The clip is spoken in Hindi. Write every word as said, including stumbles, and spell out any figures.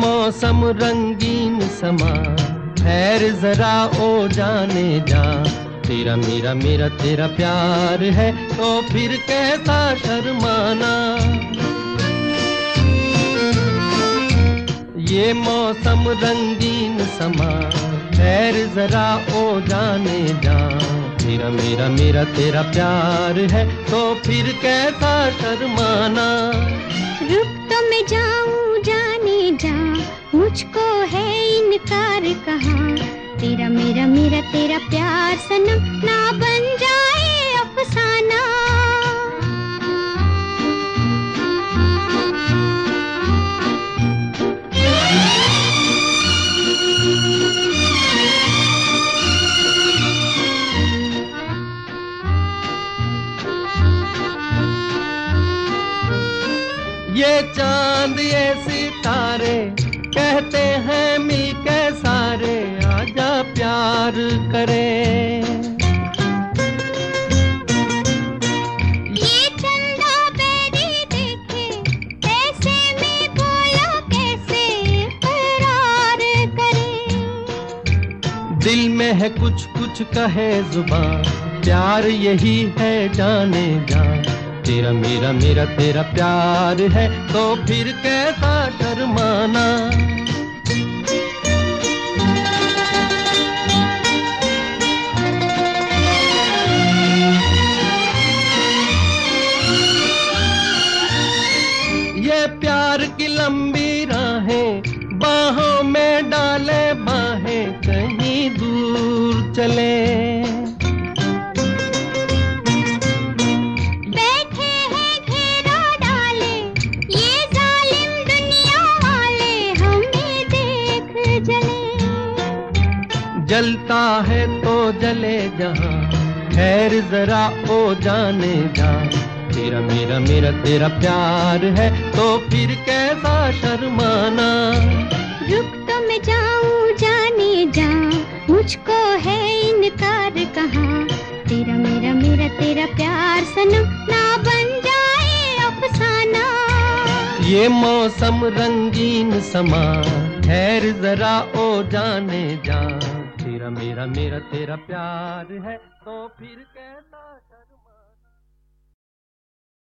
मौसम रंगीन समा, ठहर जरा ओ जाने जा। तेरा मेरा मेरा तेरा प्यार है तो फिर कैसा शर्माना। ये मौसम रंगीन समा, ठहर जरा ओ जाने जा। तेरा मेरा मेरा तेरा प्यार है तो फिर कैसा शर्माना। रुक तो मैं जाऊं जाने जा, मुझको है इनकार कहाँ। तेरा मेरा मेरा तेरा प्यार सनम ना बन जाए अफसाना। ये चांद ये सितारे कहते हैं मिल के सारे, आजा प्यार करें। ये चंदा बेरी देखे ऐसे में बोलो कैसे करार करें। दिल में है कुछ कुछ कहे जुबान, प्यार यही है जाने जा। तेरा मेरा मेरा तेरा प्यार है तो फिर कैसा शर्माना। ये प्यार की लंबी राहें, बाहों में डाले बाहें, कहीं दूर चले। जलता है तो जले जहां, खैर जरा ओ जाने जा। तेरा मेरा मेरा तेरा प्यार है तो फिर कैसा शर्माना। रुक तो मैं जाऊं जाने जा, मुझको है इनकार कहाँ। तेरा मेरा मेरा तेरा प्यार सनम ना बन जाए अफसाना। ये मौसम रंगीन समा, ठहर जरा ओ जाने जा। तेरा मेरा मेरा तेरा प्यार है तो फिर कैसा शर्मा।